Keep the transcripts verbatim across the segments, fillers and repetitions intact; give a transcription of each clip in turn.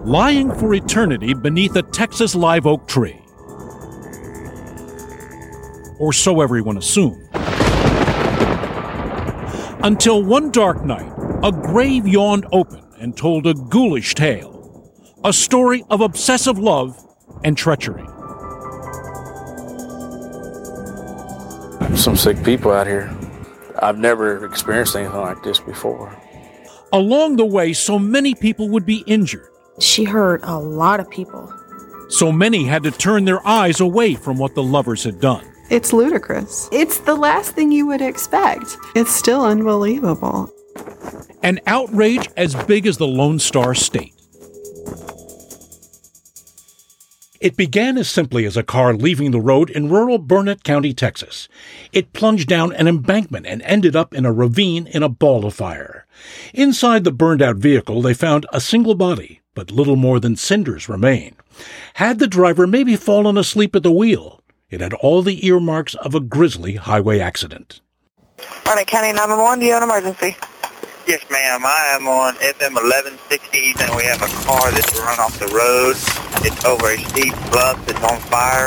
lying for eternity beneath a Texas live oak tree. Or so everyone assumed. Until one dark night, a grave yawned open and told a ghoulish tale, a story of obsessive love and treachery. Some sick people out here. I've never experienced anything like this before. Along the way, so many people would be injured. She hurt a lot of people. So many had to turn their eyes away from what the lovers had done. It's ludicrous. It's the last thing you would expect. It's still unbelievable. An outrage as big as the Lone Star State. It began as simply as a car leaving the road in rural Burnett County, Texas. It plunged down an embankment and ended up in a ravine in a ball of fire. Inside the burned-out vehicle, they found a single body, but little more than cinders remained. Had the driver maybe fallen asleep at the wheel, it had all the earmarks of a grisly highway accident. Burnett County nine one one, do you have an emergency? Yes, ma'am. I am on F M eleven sixty, and we have a car that's run off the road. It's over a steep bluff that's on fire.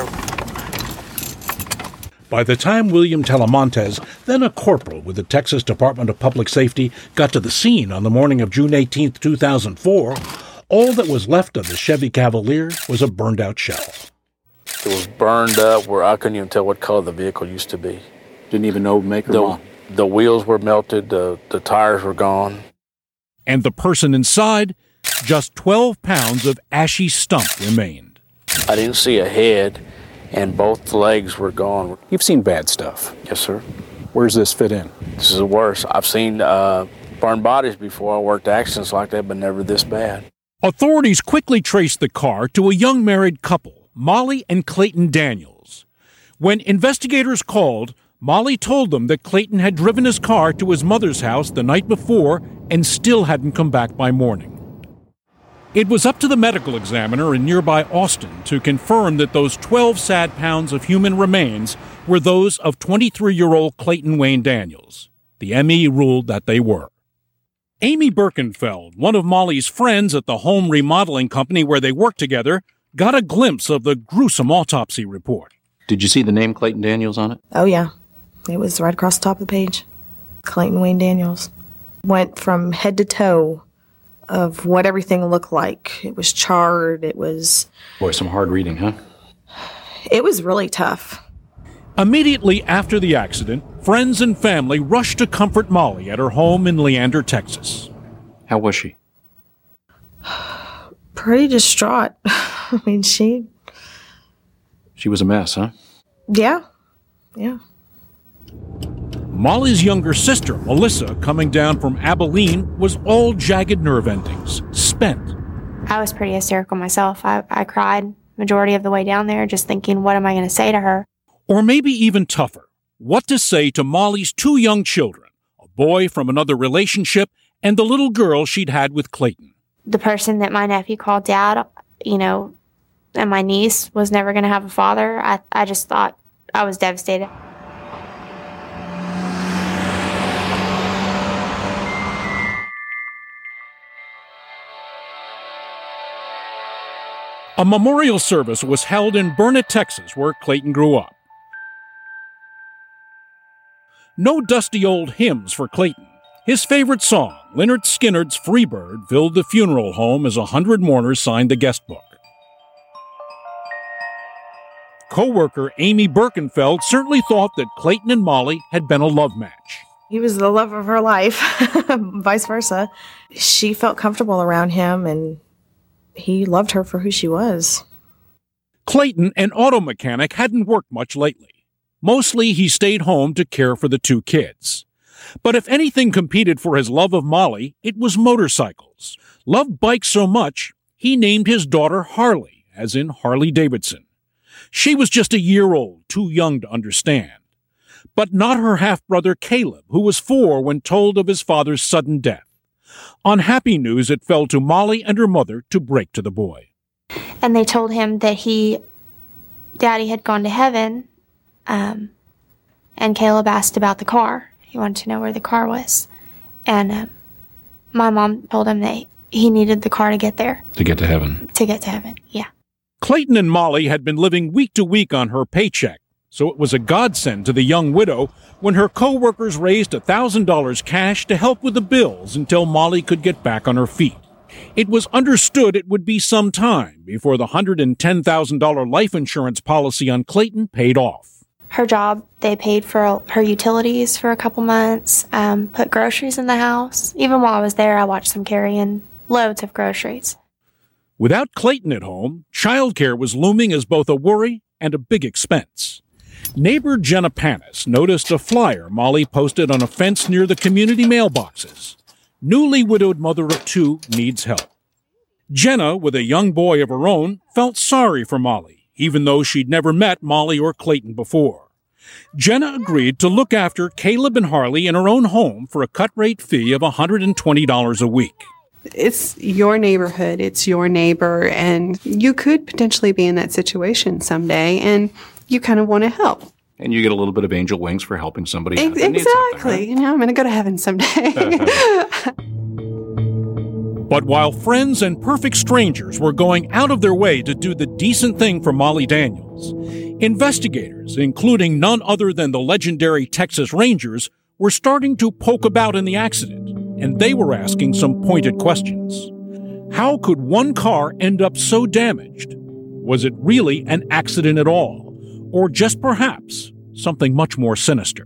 By the time William Talamontes, then a corporal with the Texas Department of Public Safety, got to the scene on the morning of June eighteenth, two thousand four, all that was left of the Chevy Cavalier was a burned-out shell. It was burned up where I couldn't even tell what color the vehicle used to be. Didn't even know make or the, model. The wheels were melted, the, the tires were gone. And the person inside, just twelve pounds of ashy stump remained. I didn't see a head, and both legs were gone. You've seen bad stuff. Yes, sir. Where's this fit in? This is worse. I've seen uh, burned bodies before. I worked accidents like that, but never this bad. Authorities quickly traced the car to a young married couple, Molly and Clayton Daniels. When investigators called, Molly told them that Clayton had driven his car to his mother's house the night before and still hadn't come back by morning. It was up to the medical examiner in nearby Austin to confirm that those twelve sad pounds of human remains were those of twenty-three-year-old Clayton Wayne Daniels. The M E ruled that they were. Amy Birkenfeld, one of Molly's friends at the home remodeling company where they worked together, got a glimpse of the gruesome autopsy report. Did you see the name Clayton Daniels on it? Oh, yeah. It was right across the top of the page. Clayton Wayne Daniels. Went from head to toe of what everything looked like. It was charred. It was... Boy, some hard reading, huh? It was really tough. Immediately after the accident, friends and family rushed to comfort Molly at her home in Leander, Texas. How was she? Pretty distraught. I mean, she... She was a mess, huh? Yeah. Yeah. Molly's younger sister, Melissa, coming down from Abilene, was all jagged nerve endings, spent. I was pretty hysterical myself. I, I cried majority of the way down there, just thinking, what am I going to say to her? Or maybe even tougher, what to say to Molly's two young children, a boy from another relationship and the little girl she'd had with Clayton. The person that my nephew called dad, you know, and my niece was never going to have a father. I, I just thought I was devastated. A memorial service was held in Burnett, Texas, where Clayton grew up. No dusty old hymns for Clayton. His favorite song, Lynyrd Skynyrd's Freebird, filled the funeral home as a hundred mourners signed the guest book. Co-worker Amy Birkenfeld certainly thought that Clayton and Molly had been a love match. He was the love of her life, vice versa. She felt comfortable around him, and he loved her for who she was. Clayton, an auto mechanic, hadn't worked much lately. Mostly he stayed home to care for the two kids. But if anything competed for his love of Molly, it was motorcycles. Loved bikes so much, he named his daughter Harley, as in Harley Davidson. She was just a year old, too young to understand. But not her half-brother Caleb, who was four when told of his father's sudden death. On happy news, it fell to Molly and her mother to break to the boy. And they told him that he, Daddy had gone to heaven, um, and Caleb asked about the car. He wanted to know where the car was. And um, my mom told him that he needed the car to get there, To get to heaven. to get to heaven. Yeah. Clayton and Molly had been living week to week on her paycheck, so it was a godsend to the young widow when her co-workers raised one thousand dollars cash to help with the bills until Molly could get back on her feet. It was understood it would be some time before the one hundred ten thousand dollars life insurance policy on Clayton paid off. Her job, they paid for her utilities for a couple months, um, put groceries in the house. Even while I was there, I watched them carrying loads of groceries. Without Clayton at home, childcare was looming as both a worry and a big expense. Neighbor Jenna Panis noticed a flyer Molly posted on a fence near the community mailboxes. Newly widowed mother of two needs help. Jenna, with a young boy of her own, felt sorry for Molly, even though she'd never met Molly or Clayton before. Jenna agreed to look after Caleb and Harley in her own home for a cut-rate fee of one hundred twenty dollars a week. It's your neighborhood, it's your neighbor, and you could potentially be in that situation someday, and you kind of want to help. And you get a little bit of angel wings for helping somebody out. Ex- that needs something, exactly. right? You know, I'm going to go to heaven someday. But while friends and perfect strangers were going out of their way to do the decent thing for Molly Daniels, investigators, including none other than the legendary Texas Rangers, were starting to poke about in the accident, and they were asking some pointed questions. How could one car end up so damaged? Was it really an accident at all? Or just perhaps something much more sinister?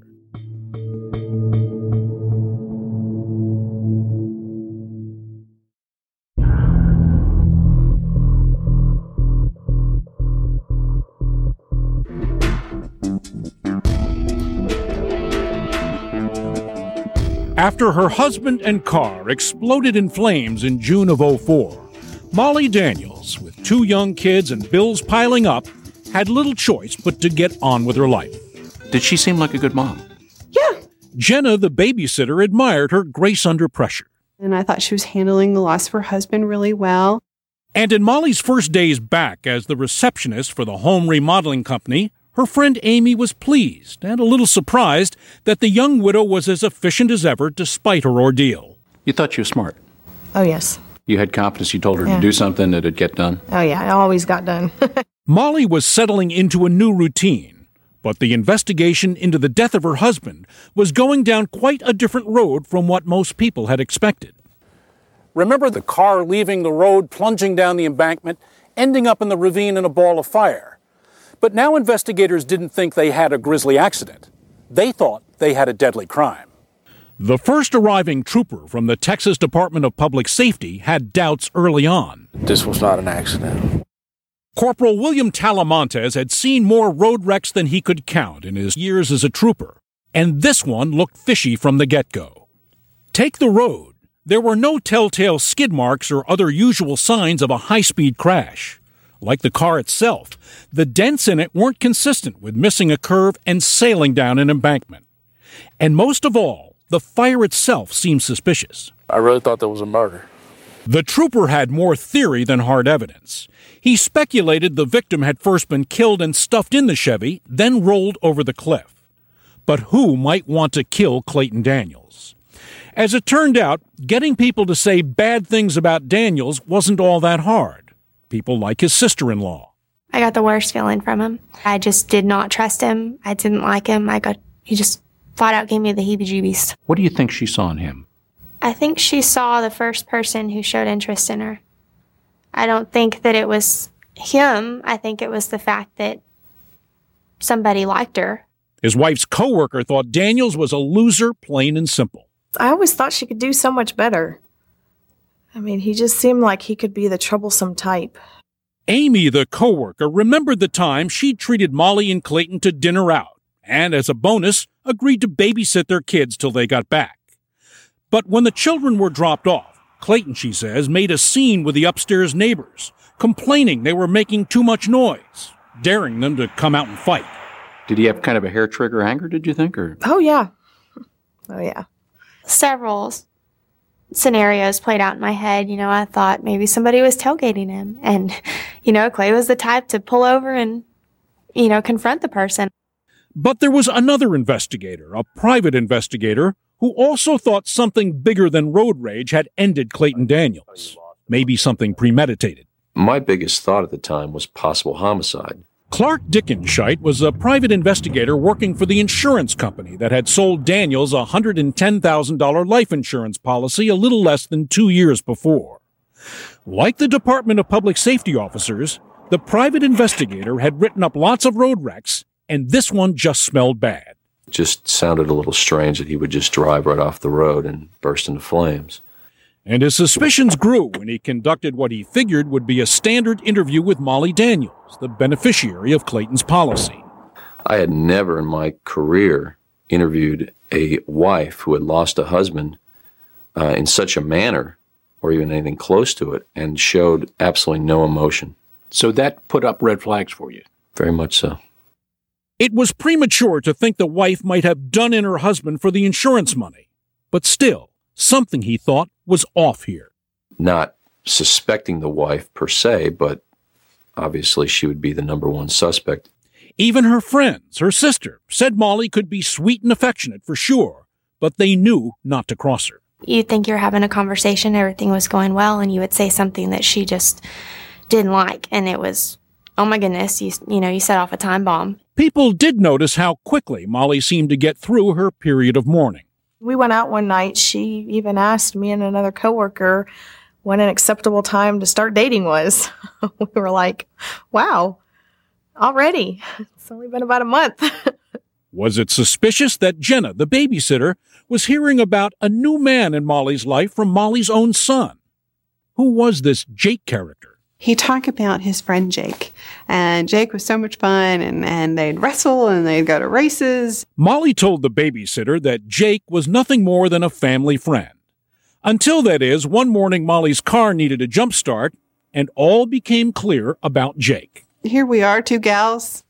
After her husband and car exploded in flames in June of oh four, Molly Daniels, with two young kids and bills piling up, had little choice but to get on with her life. Did she seem like a good mom? Yeah. Jenna, the babysitter, admired her grace under pressure. And I thought she was handling the loss of her husband really well. And in Molly's first days back as the receptionist for the home remodeling company, her friend Amy was pleased and a little surprised that the young widow was as efficient as ever despite her ordeal. You thought she was smart. Oh, yes. You had confidence. You told her Yeah. to do something that it'd get done. Oh, yeah. It always got done. Molly was settling into a new routine, but the investigation into the death of her husband was going down quite a different road from what most people had expected. Remember the car leaving the road, plunging down the embankment, ending up in the ravine in a ball of fire? But now investigators didn't think they had a grisly accident. They thought they had a deadly crime. The first arriving trooper from the Texas Department of Public Safety had doubts early on. This was not an accident. Corporal William Talamontes had seen more road wrecks than he could count in his years as a trooper, and this one looked fishy from the get-go. Take the road. There were no telltale skid marks or other usual signs of a high-speed crash. Like the car itself, the dents in it weren't consistent with missing a curve and sailing down an embankment. And most of all, the fire itself seemed suspicious. I really thought there was a murder. The trooper had more theory than hard evidence. He speculated the victim had first been killed and stuffed in the Chevy, then rolled over the cliff. But who might want to kill Clayton Daniels? As it turned out, getting people to say bad things about Daniels wasn't all that hard. People like his sister-in-law. I got the worst feeling from him. I just did not trust him. I didn't like him. I got, he just flat out gave me the heebie-jeebies. What do you think she saw in him? I think she saw the first person who showed interest in her. I don't think that it was him. I think it was the fact that somebody liked her. His wife's coworker thought Daniels was a loser, plain and simple. I always thought she could do so much better. I mean, he just seemed like he could be the troublesome type. Amy, the coworker, remembered the time she treated Molly and Clayton to dinner out, and as a bonus, agreed to babysit their kids till they got back. But when the children were dropped off, Clayton, she says, made a scene with the upstairs neighbors, complaining they were making too much noise, daring them to come out and fight. Did he have kind of a hair trigger anger, did you think? Or Oh, yeah. Oh, yeah. Several scenarios played out in my head. You know, I thought maybe somebody was tailgating him. And, you know, Clay was the type to pull over and, you know, confront the person. But there was another investigator, a private investigator, who also thought something bigger than road rage had ended Clayton Daniels, maybe something premeditated. My biggest thought at the time was possible homicide. Clark Dickenscheit was a private investigator working for the insurance company that had sold Daniels a one hundred ten thousand dollars life insurance policy a little less than two years before. Like the Department of Public Safety officers, the private investigator had written up lots of road wrecks, and this one just smelled bad. It just sounded a little strange that he would just drive right off the road and burst into flames. And his suspicions grew when he conducted what he figured would be a standard interview with Molly Daniels, the beneficiary of Clayton's policy. I had never in my career interviewed a wife who had lost a husband uh, in such a manner, or even anything close to it, and showed absolutely no emotion. So that put up red flags for you? Very much so. It was premature to think the wife might have done in her husband for the insurance money, but still, something he thought was off here. Not suspecting the wife per se, but obviously she would be the number one suspect. Even her friends, her sister, said Molly could be sweet and affectionate for sure, but they knew not to cross her. You'd think you're having a conversation, everything was going well, and you would say something that she just didn't like, and it was, oh my goodness, you, you know, you set off a time bomb. People did notice how quickly Molly seemed to get through her period of mourning. We went out one night. She even asked me and another coworker when an acceptable time to start dating was. We were like, wow, already? It's only been about a month. Was it suspicious that Jenna, the babysitter, was hearing about a new man in Molly's life from Molly's own son? Who was this Jake character? He talked about his friend Jake, and Jake was so much fun, and, and they'd wrestle and they'd go to races. Molly told the babysitter that Jake was nothing more than a family friend. Until, that is, one morning Molly's car needed a jump start, and all became clear about Jake. Here we are, two gals.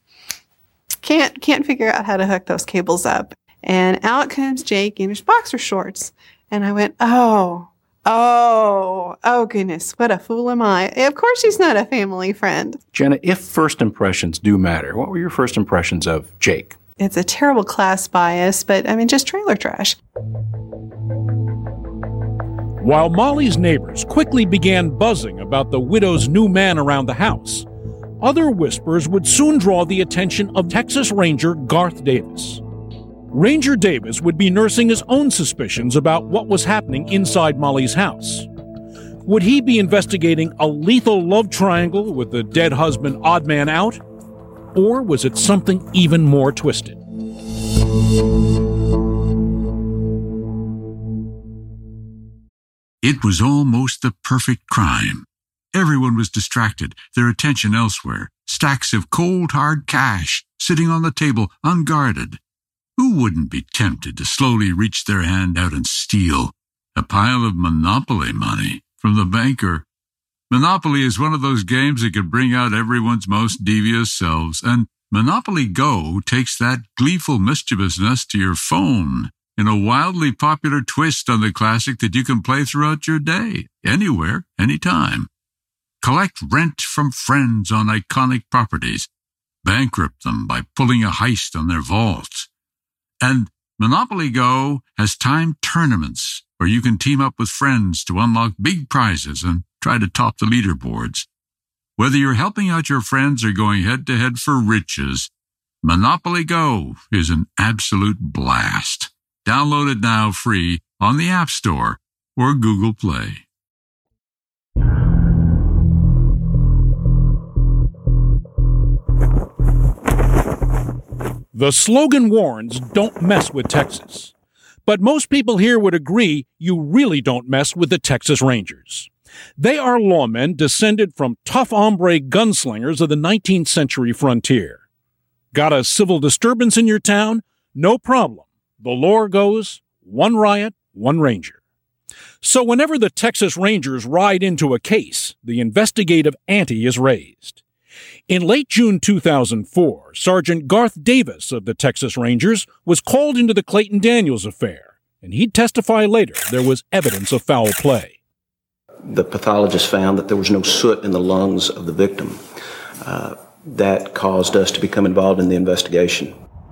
Can't, can't figure out how to hook those cables up. And out comes Jake in his boxer shorts. And I went, oh, oh, oh goodness, what a fool am I. Of course he's not a family friend. Jenna, if first impressions do matter, what were your first impressions of Jake? It's a terrible class bias, but I mean, just trailer trash. While Molly's neighbors quickly began buzzing about the widow's new man around the house, other whispers would soon draw the attention of Texas Ranger Garth Davis. Ranger Davis would be nursing his own suspicions about what was happening inside Molly's house. Would he be investigating a lethal love triangle with the dead husband odd man out? Or was it something even more twisted? It was almost the perfect crime. Everyone was distracted, their attention elsewhere. Stacks of cold, hard cash sitting on the table, unguarded. Who wouldn't be tempted to slowly reach their hand out and steal a pile of Monopoly money from the banker? Monopoly is one of those games that can bring out everyone's most devious selves, and Monopoly Go takes that gleeful mischievousness to your phone in a wildly popular twist on the classic that you can play throughout your day, anywhere, anytime. Collect rent from friends on iconic properties. Bankrupt them by pulling a heist on their vaults. And Monopoly Go has timed tournaments where you can team up with friends to unlock big prizes and try to top the leaderboards. Whether you're helping out your friends or going head-to-head for riches, Monopoly Go is an absolute blast. Download it now free on the App Store or Google Play. The slogan warns, "Don't mess with Texas." But most people here would agree you really don't mess with the Texas Rangers. They are lawmen descended from tough hombre gunslingers of the nineteenth century frontier. Got a civil disturbance in your town? No problem. The lore goes, one riot, one ranger. So whenever the Texas Rangers ride into a case, the investigative ante is raised. In late June two thousand four, Sergeant Garth Davis of the Texas Rangers was called into the Clayton Daniels affair, and he'd testify later there was evidence of foul play. The pathologist found that there was no soot in the lungs of the victim. Uh, that caused us to become involved in the investigation.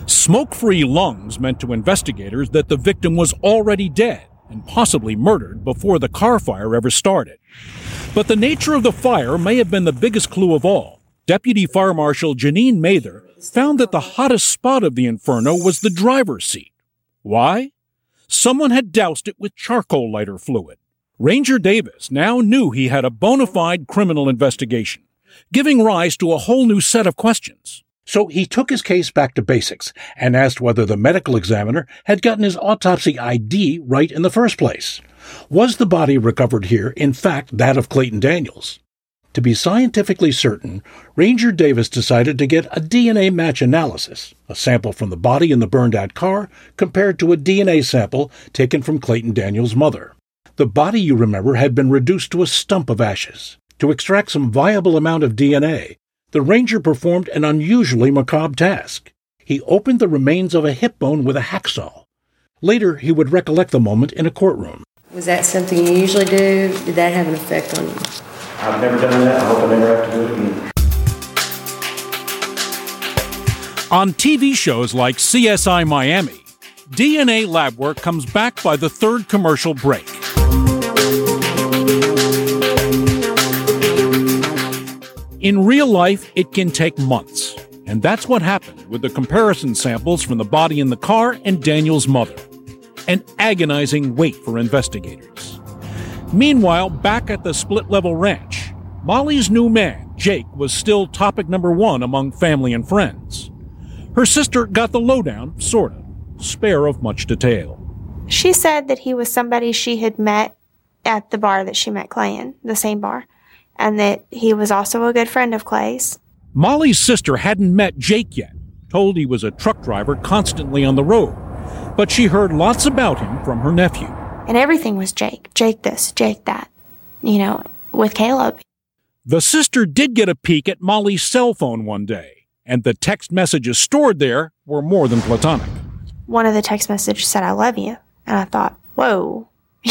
Smoke-free lungs meant to investigators that the victim was already dead and possibly murdered before the car fire ever started. But the nature of the fire may have been the biggest clue of all. Deputy Fire Marshal Janine Mather found that the hottest spot of the inferno was the driver's seat. Why? Someone had doused it with charcoal lighter fluid. Ranger Davis now knew he had a bona fide criminal investigation, giving rise to a whole new set of questions. So he took his case back to basics and asked whether the medical examiner had gotten his autopsy I D right in the first place. Was the body recovered here, in fact, that of Clayton Daniels? To be scientifically certain, Ranger Davis decided to get a D N A match analysis, a sample from the body in the burned-out car compared to a D N A sample taken from Clayton Daniels' mother. The body, you remember, had been reduced to a stump of ashes. To extract some viable amount of D N A, the ranger performed an unusually macabre task. He opened the remains of a hip bone with a hacksaw. Later, he would recollect the moment in a courtroom. Was that something you usually do? Did that have an effect on you? I've never done that. I hope I never have to do it again. On T V shows like C S I Miami, D N A lab work comes back by the third commercial break. In real life, it can take months, and that's what happened with the comparison samples from the body in the car and Daniel's mother. An agonizing wait for investigators. Meanwhile, back at the split-level ranch, Molly's new man, Jake, was still topic number one among family and friends. Her sister got the lowdown, sort of, spare of much detail. She said that he was somebody she had met at the bar that she met Clay in, the same bar, and that he was also a good friend of Clay's. Molly's sister hadn't met Jake yet, told he was a truck driver constantly on the road, but she heard lots about him from her nephew. And everything was Jake. Jake this, Jake that, you know, with Caleb. The sister did get a peek at Molly's cell phone one day, and the text messages stored there were more than platonic. One of the text messages said, "I love you." And I thought, whoa,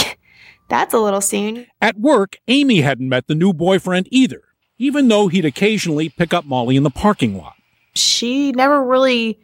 that's a little soon. At work, Amy hadn't met the new boyfriend either, even though he'd occasionally pick up Molly in the parking lot. She never really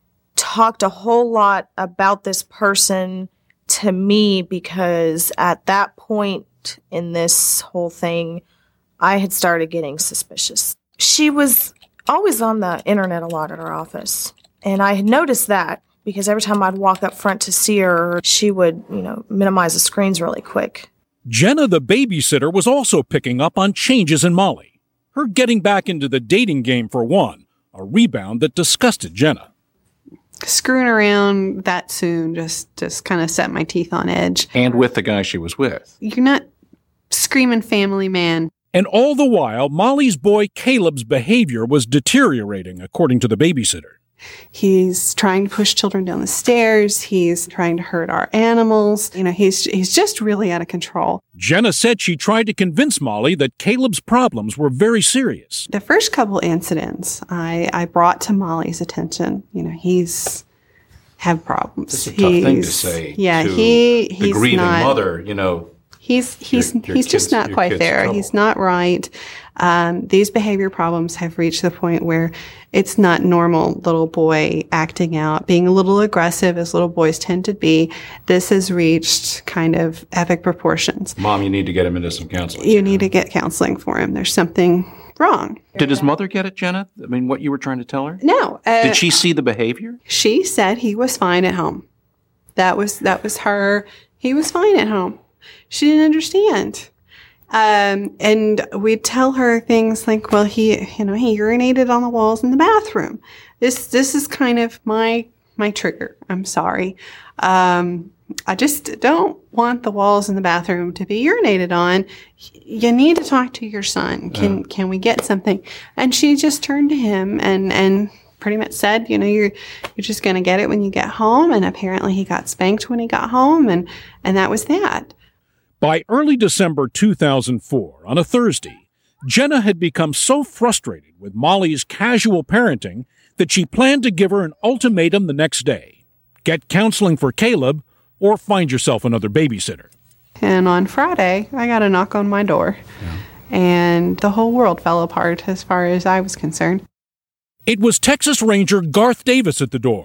talked a whole lot about this person to me because at that point in this whole thing, I had started getting suspicious. She was always on the internet a lot at our office, and I had noticed that because every time I'd walk up front to see her, she would, you know, minimize the screens really quick. Jenna, the babysitter, was also picking up on changes in Molly. Her getting back into the dating game for one, a rebound that disgusted Jenna. Screwing around that soon just, just kind of set my teeth on edge. And with the guy she was with. You're not screaming family man. And all the while, Molly's boy Caleb's behavior was deteriorating, according to the babysitter. He's trying to push children down the stairs. He's trying to hurt our animals. You know, he's he's just really out of control. Jenna said she tried to convince Molly that Caleb's problems were very serious. The first couple incidents I, I brought to Molly's attention. You know, he's had problems. It's a tough he's, thing to say. Yeah, to he the he's grieving not, mother, you know. He's he's your, your he's just kids, not quite there. Trouble. He's not right. Um, these behavior problems have reached the point where it's not normal little boy acting out, being a little aggressive as little boys tend to be. This has reached kind of epic proportions. Mom, you need to get him into some counseling. You need to get counseling for him. There's something wrong. Did his mother get it, Jenna? I mean, what you were trying to tell her? No. Uh, Did she see the behavior? She said he was fine at home. That was that was her. He was fine at home. She didn't understand. Um, and we'd tell her things like, well, he, you know, he urinated on the walls in the bathroom. This, this is kind of my, my trigger. I'm sorry. Um, I just don't want the walls in the bathroom to be urinated on. You need to talk to your son. Can, uh. can we get something? And she just turned to him and, and pretty much said, you know, you're, you're just going to get it when you get home. And apparently he got spanked when he got home. And, and that was that. By early December two thousand four, on a Thursday, Jenna had become so frustrated with Molly's casual parenting that she planned to give her an ultimatum the next day. Get counseling for Caleb or find yourself another babysitter. And on Friday, I got a knock on my door, yeah. and the whole world fell apart as far as I was concerned. It was Texas Ranger Garth Davis at the door.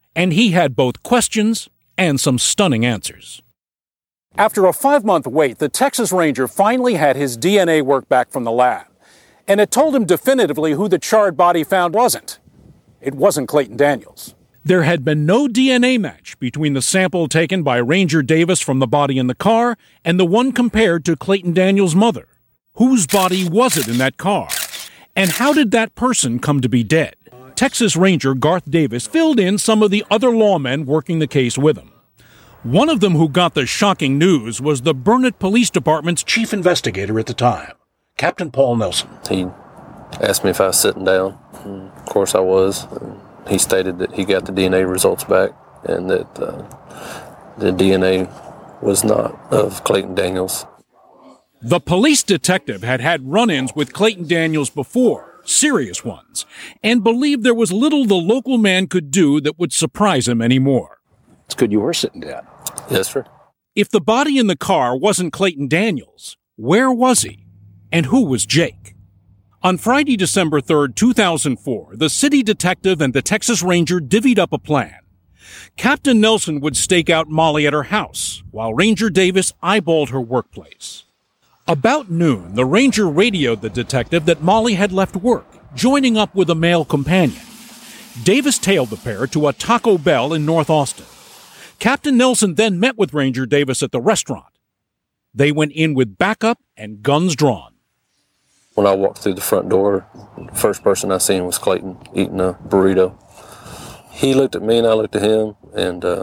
And he had both questions and some stunning answers. After a five-month wait, the Texas Ranger finally had his D N A work back from the lab. And it told him definitively who the charred body found wasn't. It wasn't Clayton Daniels. There had been no D N A match between the sample taken by Ranger Davis from the body in the car and the one compared to Clayton Daniels' mother. Whose body was it in that car? And how did that person come to be dead? Texas Ranger Garth Davis filled in some of the other lawmen working the case with him. One of them who got the shocking news was the Burnet Police Department's chief investigator at the time, Captain Paul Nelson. He asked me if I was sitting down. And of course I was. And he stated that he got the D N A results back and that uh, the D N A was not of Clayton Daniels. The police detective had had run-ins with Clayton Daniels before, serious ones, and believed there was little the local man could do that would surprise him anymore. It's good you were sitting down. Yes, sir. If the body in the car wasn't Clayton Daniels, where was he? And who was Jake? On Friday, December third, two thousand four, the city detective and the Texas Ranger divvied up a plan. Captain Nelson would stake out Molly at her house, while Ranger Davis eyeballed her workplace. About noon, the Ranger radioed the detective that Molly had left work, joining up with a male companion. Davis tailed the pair to a Taco Bell in North Austin. Captain Nelson then met with Ranger Davis at the restaurant. They went in with backup and guns drawn. When I walked through the front door, the first person I seen was Clayton eating a burrito. He looked at me and I looked at him, and uh,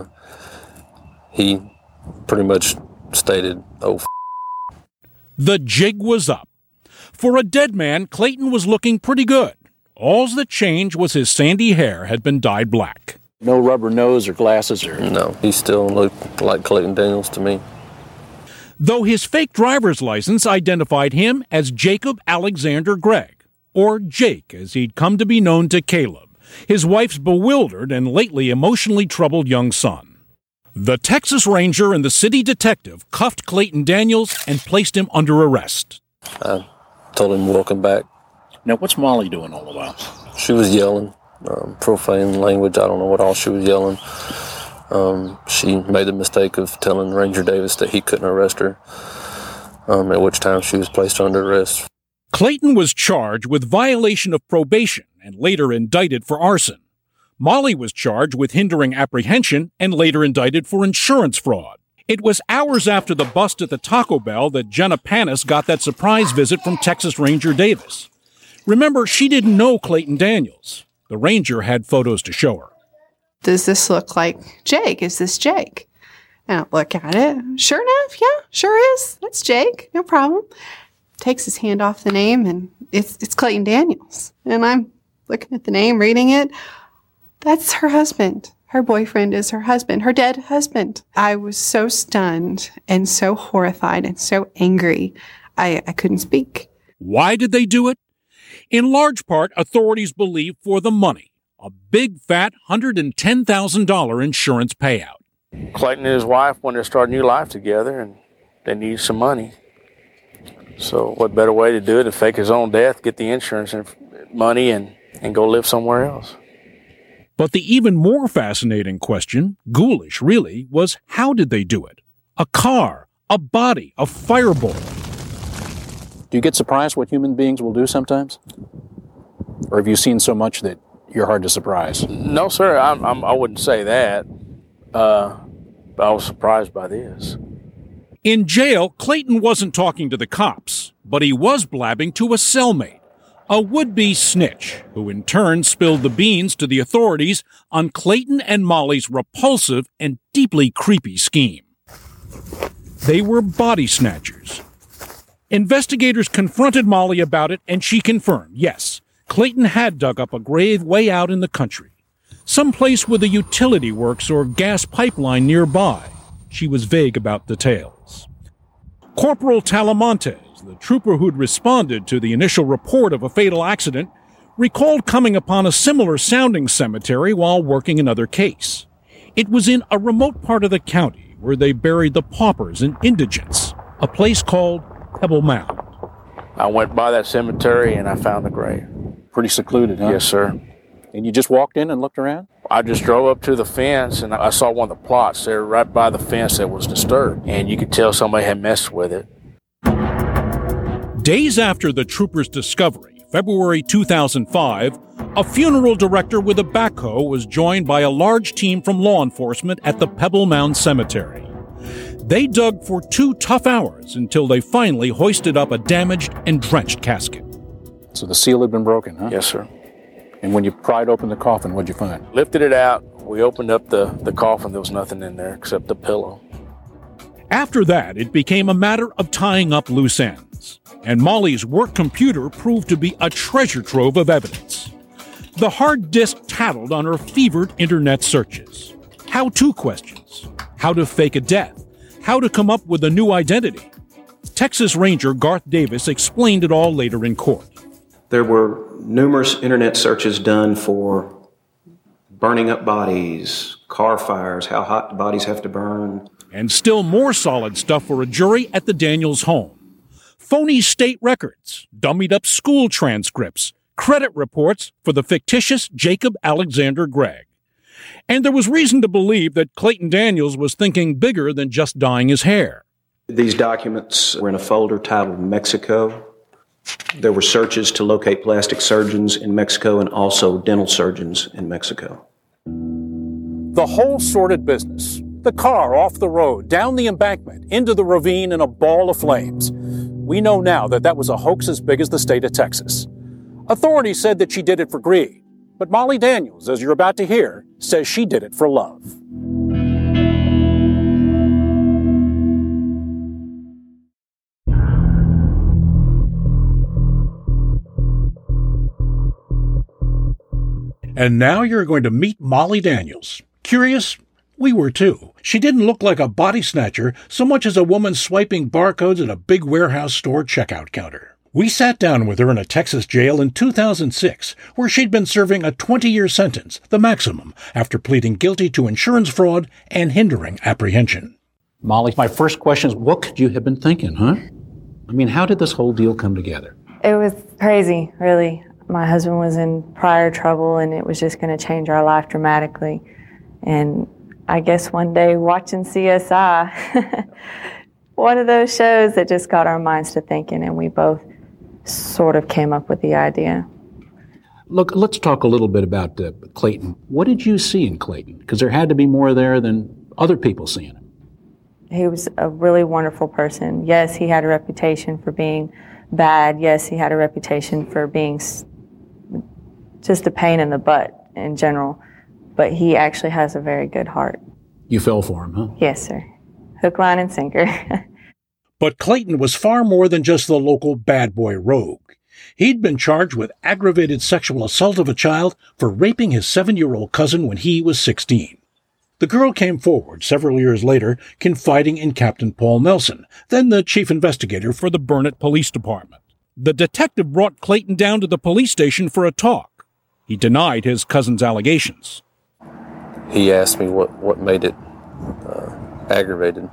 he pretty much stated, "Oh, f***." The jig was up. For a dead man, Clayton was looking pretty good. All that changed was his sandy hair had been dyed black. No rubber nose or glasses or... No, he still looked like Clayton Daniels to me. Though his fake driver's license identified him as Jacob Alexander Gregg, or Jake as he'd come to be known to Caleb, his wife's bewildered and lately emotionally troubled young son. The Texas Ranger and the city detective cuffed Clayton Daniels and placed him under arrest. I told him welcome back. Now, what's Molly doing all the while? She was yelling, um, profane language. I don't know what all she was yelling. Um, she made the mistake of telling Ranger Davis that he couldn't arrest her, um, at which time she was placed under arrest. Clayton was charged with violation of probation and later indicted for arson. Molly was charged with hindering apprehension and later indicted for insurance fraud. It was hours after the bust at the Taco Bell that Jenna Panis got that surprise visit from Texas Ranger Davis. Remember, she didn't know Clayton Daniels. The Ranger had photos to show her. Does this look like Jake? Is this Jake? And I look at it. Sure enough, yeah, sure is. That's Jake. No problem. Takes his hand off the name, and it's it's Clayton Daniels. And I'm looking at the name, reading it. That's her husband. Her boyfriend is her husband, her dead husband. I was so stunned and so horrified and so angry, I, I couldn't speak. Why did they do it? In large part, authorities believe for the money. A big, fat one hundred ten thousand dollars insurance payout. Clayton and his wife wanted to start a new life together, and they needed some money. So what better way to do it than fake his own death, get the insurance and money, and, and go live somewhere else? But the even more fascinating question, ghoulish really, was how did they do it? A car, a body, a fireball. Do you get surprised what human beings will do sometimes? Or have you seen so much that you're hard to surprise? No, sir, I'm, I'm, I wouldn't say that. Uh, I was surprised by this. In jail, Clayton wasn't talking to the cops, but he was blabbing to a cellmate, a would-be snitch, who in turn spilled the beans to the authorities on Clayton and Molly's repulsive and deeply creepy scheme. They were body snatchers. Investigators confronted Molly about it, and she confirmed, yes, Clayton had dug up a grave way out in the country, someplace with a utility works or gas pipeline nearby. She was vague about details. Corporal Talamontes, the trooper who'd responded to the initial report of a fatal accident, recalled coming upon a similar-sounding cemetery while working another case. It was in a remote part of the county where they buried the paupers and indigents, a place called Pebble Mound. I went by that cemetery and I found the grave. Pretty secluded, huh? Yes, sir. And you just walked in and looked around? I just drove up to the fence, and I saw one of the plots there right by the fence that was disturbed, and you could tell somebody had messed with it. Days after the troopers' discovery, February two thousand five, a funeral director with a backhoe was joined by a large team from law enforcement at the Pebble Mound Cemetery. They dug for two tough hours until they finally hoisted up a damaged and drenched casket. So the seal had been broken, huh? Yes, sir. And when you pried open the coffin, what'd you find? Lifted it out. We opened up the, the coffin. There was nothing in there except the pillow. After that, it became a matter of tying up loose ends. And Molly's work computer proved to be a treasure trove of evidence. The hard disk tattled on her fevered internet searches. How-to questions. How to fake a death. How to come up with a new identity. Texas Ranger Garth Davis explained it all later in court. There were numerous internet searches done for burning up bodies, car fires, how hot the bodies have to burn. And still more solid stuff for a jury at the Daniels home. Phony state records, dummied up school transcripts, credit reports for the fictitious Jacob Alexander Gregg. And there was reason to believe that Clayton Daniels was thinking bigger than just dyeing his hair. These documents were in a folder titled Mexico. There were searches to locate plastic surgeons in Mexico and also dental surgeons in Mexico. The whole sordid business. The car off the road, down the embankment, into the ravine in a ball of flames. We know now that that was a hoax as big as the state of Texas. Authorities said that she did it for greed. But Molly Daniels, as you're about to hear, says she did it for love. And now you're going to meet Molly Daniels. Curious? We were too. She didn't look like a body snatcher so much as a woman swiping barcodes at a big warehouse store checkout counter. We sat down with her in a Texas jail in two thousand six, where she'd been serving a twenty-year sentence, the maximum, after pleading guilty to insurance fraud and hindering apprehension. Molly, my first question is, what could you have been thinking, huh? I mean, how did this whole deal come together? It was crazy, really. My husband was in prior trouble, and it was just going to change our life dramatically. And I guess one day watching C S I, one of those shows that just got our minds to thinking, and we both sort of came up with the idea. Look, let's talk a little bit about uh, Clayton. What did you see in Clayton? Because there had to be more there than other people seeing him. He was a really wonderful person. Yes, he had a reputation for being bad. Yes, he had a reputation for being just a pain in the butt in general, but he actually has a very good heart. You fell for him, huh? Yes, sir. Hook, line, and sinker. But Clayton was far more than just the local bad boy rogue. He'd been charged with aggravated sexual assault of a child for raping his seven-year-old cousin when he was sixteen. The girl came forward several years later, confiding in Captain Paul Nelson, then the chief investigator for the Burnett Police Department. The detective brought Clayton down to the police station for a talk. He denied his cousin's allegations. He asked me what, what made it uh, aggravated.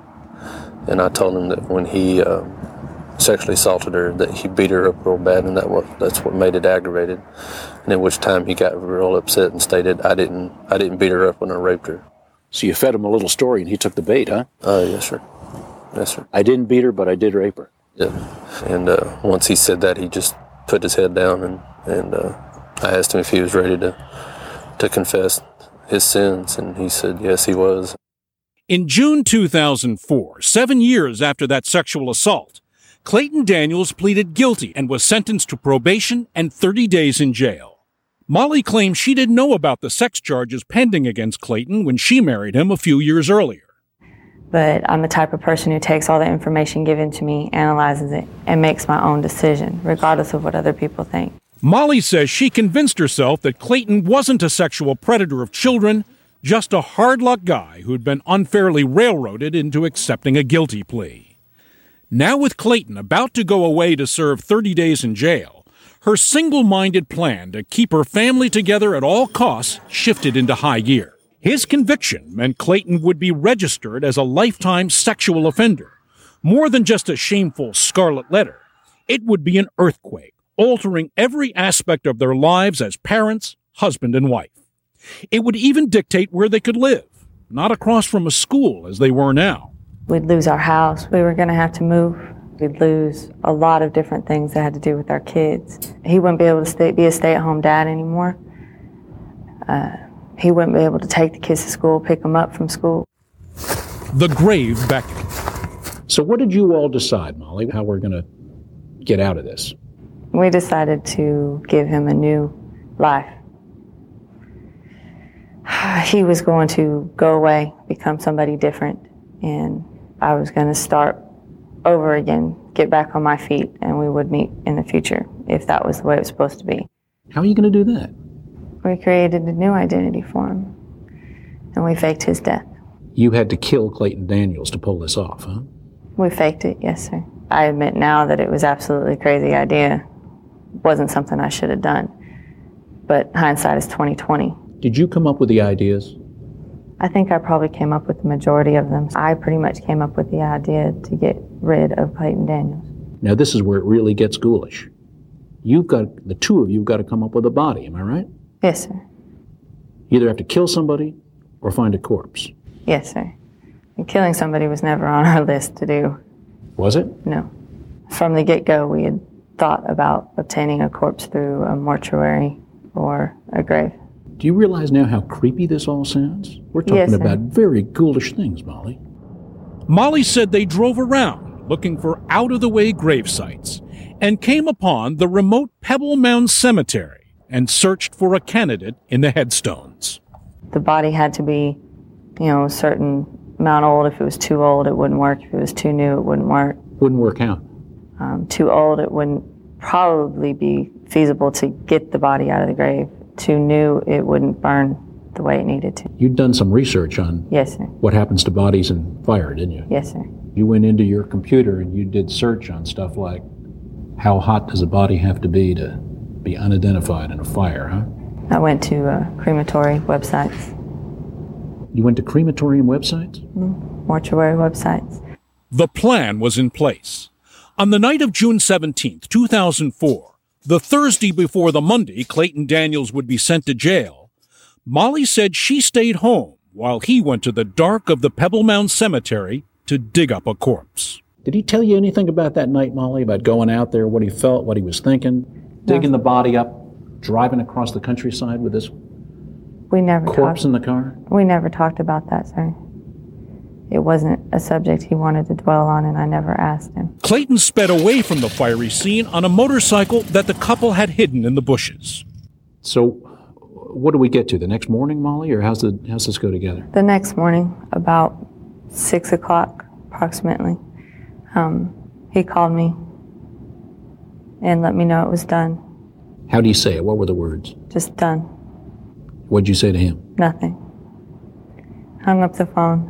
And I told him that when he uh, sexually assaulted her, that he beat her up real bad, and that what, that's what made it aggravated. And at which time he got real upset and stated, I didn't I didn't beat her up when I raped her. So you fed him a little story and he took the bait, huh? Uh, yes, sir. Yes, sir. I didn't beat her, but I did rape her. Yeah. And uh, once he said that, he just put his head down, and, and uh, I asked him if he was ready to to confess his sins, and he said yes, he was. In June two thousand four, seven years after that sexual assault, Clayton Daniels pleaded guilty and was sentenced to probation and thirty days in jail. Molly claims she didn't know about the sex charges pending against Clayton when she married him a few years earlier. But I'm the type of person who takes all the information given to me, analyzes it, and makes my own decision, regardless of what other people think. Molly says she convinced herself that Clayton wasn't a sexual predator of children, just a hard-luck guy who'd been unfairly railroaded into accepting a guilty plea. Now with Clayton about to go away to serve thirty days in jail, her single-minded plan to keep her family together at all costs shifted into high gear. His conviction meant Clayton would be registered as a lifetime sexual offender. More than just a shameful scarlet letter, it would be an earthquake, altering every aspect of their lives as parents, husband and wife. It would even dictate where they could live, not across from a school as they were now. We'd lose our house. We were going to have to move. We'd lose a lot of different things that had to do with our kids. He wouldn't be able to stay, be a stay-at-home dad anymore. Uh, he wouldn't be able to take the kids to school, pick them up from school. The grave beckoned. So what did you all decide, Molly, how we're going to get out of this? We decided to give him a new life. He was going to go away, become somebody different, and I was going to start over again, get back on my feet, and we would meet in the future if that was the way it was supposed to be. How are you going to do that? We created a new identity for him, and we faked his death. You had to kill Clayton Daniels to pull this off, huh? We faked it, yes, sir. I admit now that it was absolutely a crazy idea. It wasn't something I should have done, but hindsight is twenty twenty. Did you come up with the ideas? I think I probably came up with the majority of them. I pretty much came up with the idea to get rid of Clayton Daniels. Now this is where it really gets ghoulish. You've got, the two of you have got to come up with a body, am I right? Yes, sir. You either have to kill somebody or find a corpse. Yes, sir. And killing somebody was never on our list to do. Was it? No. From the get-go, we had thought about obtaining a corpse through a mortuary or a grave. Do you realize now how creepy this all sounds? We're talking Yes, sir. about very ghoulish things, Molly. Molly said they drove around looking for out-of-the-way grave sites and came upon the remote Pebble Mound Cemetery and searched for a candidate in the headstones. The body had to be, you know, a certain amount old. If it was too old, it wouldn't work. If it was too new, it wouldn't work. Wouldn't work out. Um, too old, it wouldn't probably be feasible to get the body out of the grave. Too new, it wouldn't burn the way it needed to. You'd done some research on Yes, sir. what happens to bodies in fire, didn't you? Yes, sir. You went into your computer and you did search on stuff like how hot does a body have to be to be unidentified in a fire, huh? I went to uh, crematory websites, You went to crematorium websites? mm, mortuary websites. The plan was in place. On the night of June seventeenth, two thousand four, the Thursday before the Monday Clayton Daniels would be sent to jail, Molly said she stayed home while he went to the dark of the Pebble Mound Cemetery to dig up a corpse. Did he tell you anything about that night, Molly, about going out there, what he felt, what he was thinking, digging the body up, driving across the countryside with this We never corpse talked, in the car? We never talked about that, sir. It wasn't a subject he wanted to dwell on, and I never asked him. Clayton sped away from the fiery scene on a motorcycle that the couple had hidden in the bushes. So, what do we get to, the next morning, Molly, or how's, the, how's this go together? The next morning, about six o'clock approximately, um, he called me and let me know it was done. How do you say it? What were the words? Just done. What'd you say to him? Nothing. Hung up the phone.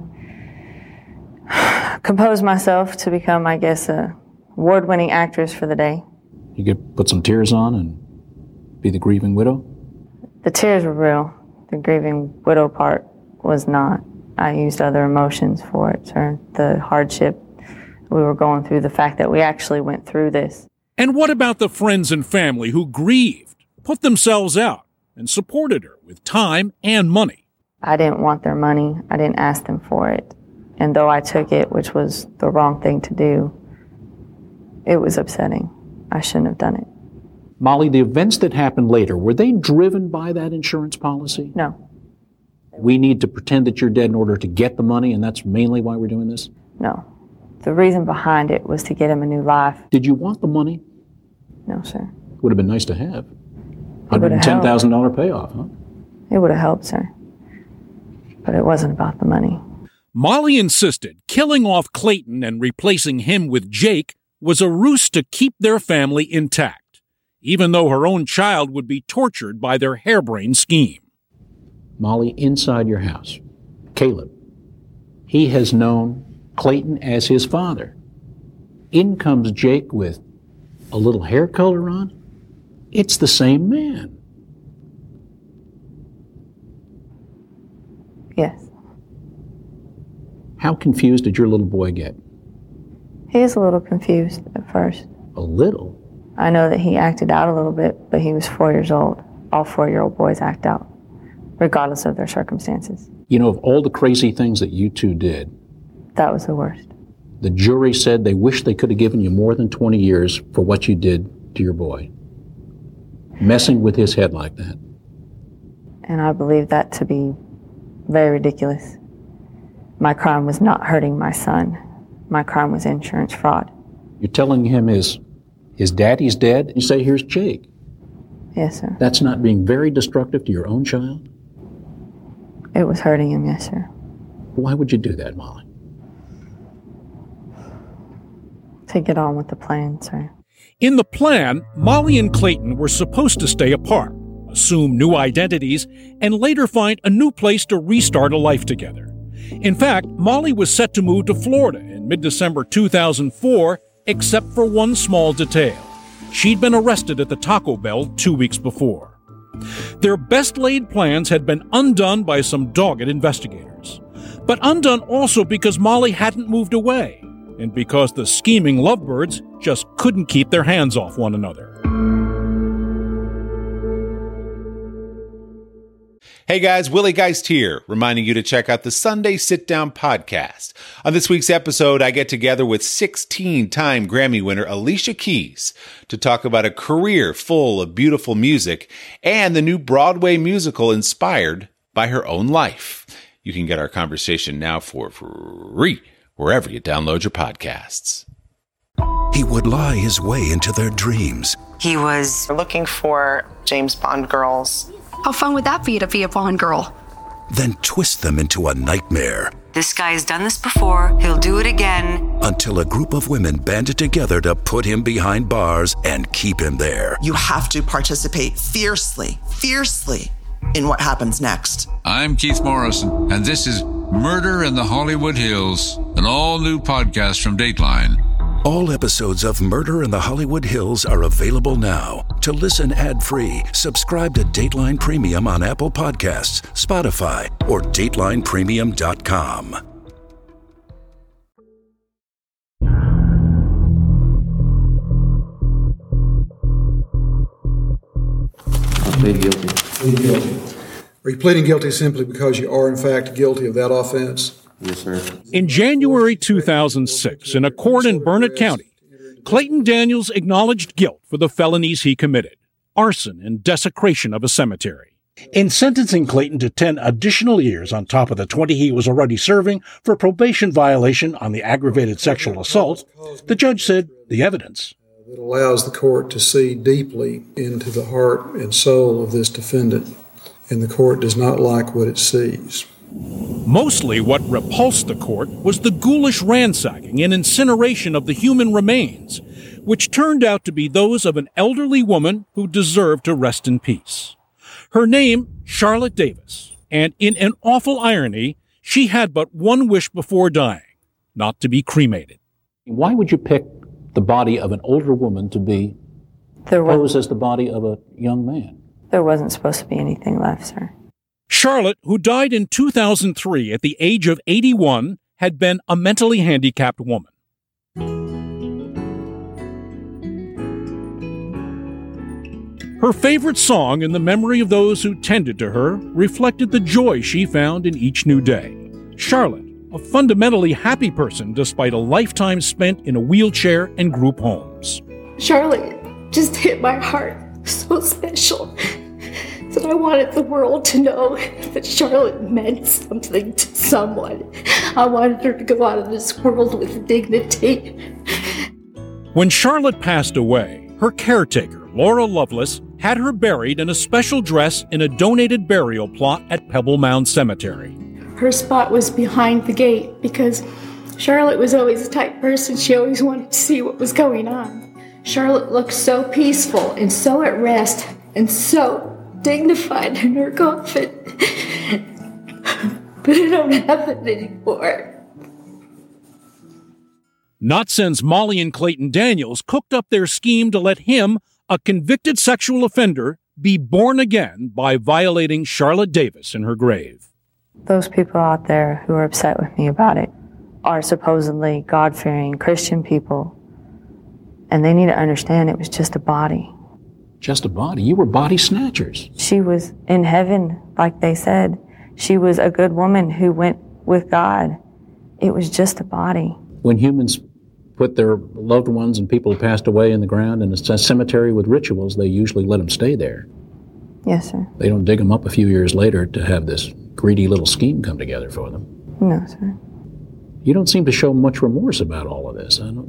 Composed myself to become, I guess, a award-winning actress for the day. You could put some tears on and be the grieving widow? The tears were real. The grieving widow part was not. I used other emotions for it, sir. The hardship we were going through, the fact that we actually went through this. And what about the friends and family who grieved, put themselves out, and supported her with time and money? I didn't want their money. I didn't ask them for it. And though I took it, which was the wrong thing to do, it was upsetting. I shouldn't have done it. Molly, the events that happened later, were they driven by that insurance policy? No. We need to pretend that you're dead in order to get the money, and that's mainly why we're doing this? No. The reason behind it was to get him a new life. Did you want the money? No, sir. Would have been nice to have. It one would have hundred ten thousand dollars payoff, huh? It would have helped, sir. But it wasn't about the money. Molly insisted killing off Clayton and replacing him with Jake was a ruse to keep their family intact, even though her own child would be tortured by their harebrained scheme. Molly, inside your house, Caleb, he has known Clayton as his father. In comes Jake with a little hair color on. It's the same man. Yes. How confused did your little boy get? He was a little confused at first. A little? I know that he acted out a little bit, but he was four years old. All four-year-old boys act out. regardless of their circumstances. You know, of all the crazy things that you two did, That was the worst. the jury said they wish they could have given you more than twenty years for what you did to your boy. Messing with his head like that. And I believe that to be very ridiculous. My crime was not hurting my son. My crime was insurance fraud. You're telling him his his daddy's dead? You say, here's Jake. Yes, sir. That's not being very destructive to your own child? It was hurting him, yes, sir. Why would you do that, Molly? To get on with the plan, sir. In the plan, Molly and Clayton were supposed to stay apart, assume new identities, and later find a new place to restart a life together. In fact, Molly was set to move to Florida in mid-December two thousand four, except for one small detail. She'd been arrested at the Taco Bell two weeks before. Their best-laid plans had been undone by some dogged investigators. But undone also because Molly hadn't moved away, and because the scheming lovebirds just couldn't keep their hands off one another. Hey guys, Willie Geist here, reminding you to check out the Sunday Sit Down podcast. On this week's episode, I get together with sixteen-time Grammy winner Alicia Keys to talk about a career full of beautiful music and the new Broadway musical inspired by her own life. You can get our conversation now for free wherever you download your podcasts. He would lie his way into their dreams. He was looking for James Bond girls. How fun would that be to be a Bond girl? Then twist them into a nightmare. This guy has done this before. He'll do it again. Until a group of women banded together to put him behind bars and keep him there. You have to participate fiercely, fiercely in what happens next. I'm Keith Morrison, and this is Murder in the Hollywood Hills, an all-new podcast from Dateline. All episodes of Murder in the Hollywood Hills are available now. To listen ad-free, subscribe to Dateline Premium on Apple Podcasts, Spotify, or dateline premium dot com. I plead guilty. Plead guilty. Are you pleading guilty simply because you are, in fact, guilty of that offense? Yes, sir. In January two thousand six, in a court in Burnett County, Clayton Daniels acknowledged guilt for the felonies he committed: arson and desecration of a cemetery. In sentencing Clayton to ten additional years on top of the twenty he was already serving for probation violation on the aggravated sexual assault, the judge said the evidence That allows the court to see deeply into the heart and soul of this defendant, and the court does not like what it sees. Mostly what repulsed the court was the ghoulish ransacking and incineration of the human remains, which turned out to be those of an elderly woman who deserved to rest in peace. Her name, Charlotte Davis, and in an awful irony, she had but one wish before dying: not to be cremated. Why would you pick the body of an older woman to be posed as the body of a young man? There wasn't supposed to be anything left, sir. Charlotte, who died in two thousand three at the age of eighty-one, had been a mentally handicapped woman. Her favorite song, in the memory of those who tended to her, reflected the joy she found in each new day. Charlotte, a fundamentally happy person despite a lifetime spent in a wheelchair and group homes. Charlotte just hit my heart so special that I wanted the world to know that Charlotte meant something to someone. I wanted her to go out of this world with dignity. When Charlotte passed away, her caretaker, Laura Lovelace, had her buried in a special dress in a donated burial plot at Pebble Mound Cemetery. Her spot was behind the gate because Charlotte was always the type of person, she always wanted to see what was going on. Charlotte looked so peaceful and so at rest and so dignified in her coffin. But I don't have it anymore. Not since Molly and Clayton Daniels cooked up their scheme to let him, a convicted sexual offender, be born again by violating Charlotte Davis in her grave. Those people out there who are upset with me about it are supposedly God-fearing Christian people, and they need to understand it was just a body. just a body. You were body snatchers. She was in heaven, like they said. She was a good woman who went with God. It was just a body. When humans put their loved ones and people who passed away in the ground in a cemetery with rituals, they usually let them stay there. Yes, sir. They don't dig them up a few years later to have this greedy little scheme come together for them. No, sir. You don't seem to show much remorse about all of this. I don't.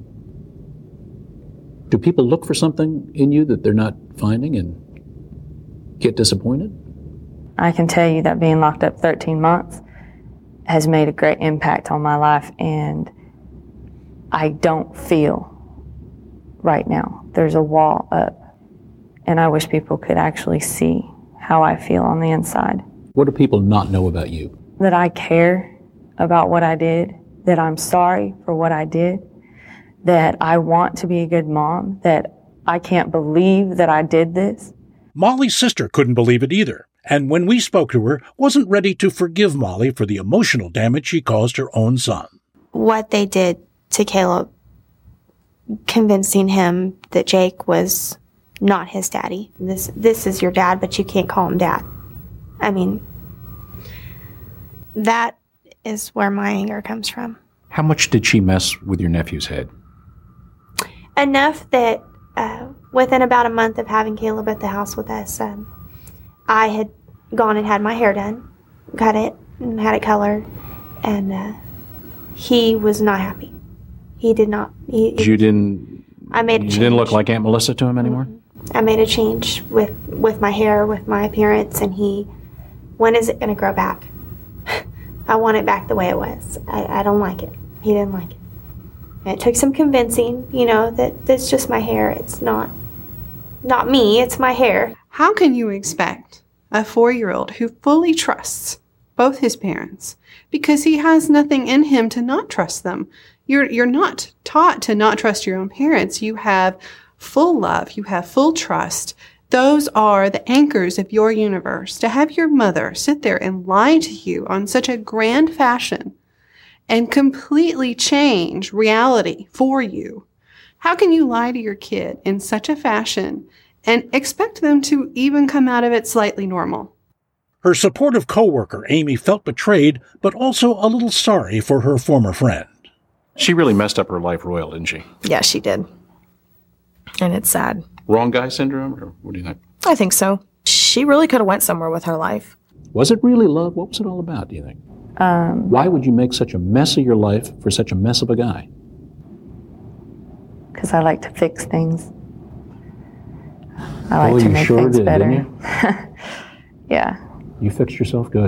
Do people look for something in you that they're not finding and get disappointed? I can tell you that being locked up thirteen months has made a great impact on my life, and I don't feel right now. There's a wall up, and I wish people could actually see how I feel on the inside. What do people not know about you? That I care about what I did, that I'm sorry for what I did, that I want to be a good mom, that I can't believe that I did this. Molly's sister couldn't believe it either, and when we spoke to her, wasn't ready to forgive Molly for the emotional damage she caused her own son. What they did to Caleb, convincing him that Jake was not his daddy. This this is your dad, but you can't call him dad. I mean, that is where my anger comes from. How much did she mess with your nephew's head? Enough that uh, within about a month of having Caleb at the house with us, um, I had gone and had my hair done, cut it, and had it colored, and uh, he was not happy. He did not. He, you didn't. I made a You change. didn't look like Aunt Melissa to him anymore. I made a change with with my hair, with my appearance, and he. When is it going to grow back? I want it back the way it was. I, I don't like it. He didn't like it. And it took some convincing, you know, that that's just my hair. It's not, not me. It's my hair. How can you expect a four-year-old who fully trusts both his parents, because he has nothing in him to not trust them? You're you're not taught to not trust your own parents. You have full love. You have full trust. Those are the anchors of your universe. To have your mother sit there and lie to you on such a grand fashion and completely change reality for you. How can you lie to your kid in such a fashion and expect them to even come out of it slightly normal? Her supportive coworker, Amy, felt betrayed, but also a little sorry for her former friend. She really messed up her life royal, didn't she? Yeah, she did. And it's sad. Wrong guy syndrome, or what do you think? I think so. She really could have went somewhere with her life. Was it really love? What was it all about, do you think? Um, Why would you make such a mess of your life for such a mess of a guy? Because I like to fix things. I like oh, to you make sure things did, better. Didn't you? Yeah, You fixed yourself good.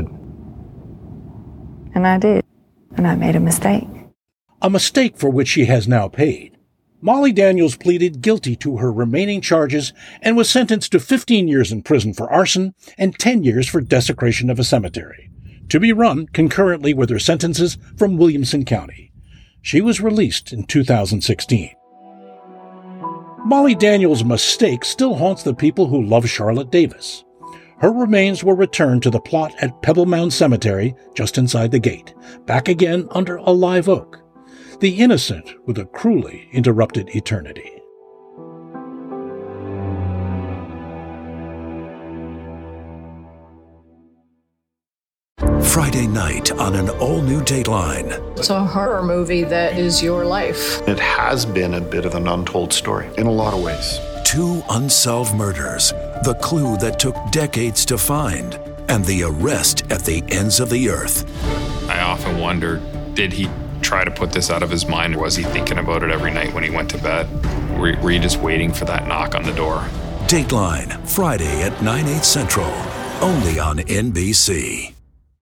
and I did. And I made a mistake. A mistake for which she has now paid. Molly Daniels pleaded guilty to her remaining charges and was sentenced to fifteen years in prison for arson and ten years for desecration of a cemetery, to be run concurrently with her sentences from Williamson County. She was released in two thousand sixteen. Molly Daniels' mistake still haunts the people who love Charlotte Davis. Her remains were returned to the plot at Pebble Mound Cemetery, just inside the gate, back again under a live oak. The innocent with a cruelly interrupted eternity. Friday night on an all-new Dateline. It's a horror movie that is your life. It has been a bit of an untold story in a lot of ways. Two unsolved murders, the clue that took decades to find, and the arrest at the ends of the earth. I often wonder, did he try to put this out of his mind, or was he thinking about it every night when he went to bed? Were, were you just waiting for that knock on the door? Dateline, Friday at nine, eight central, only on N B C.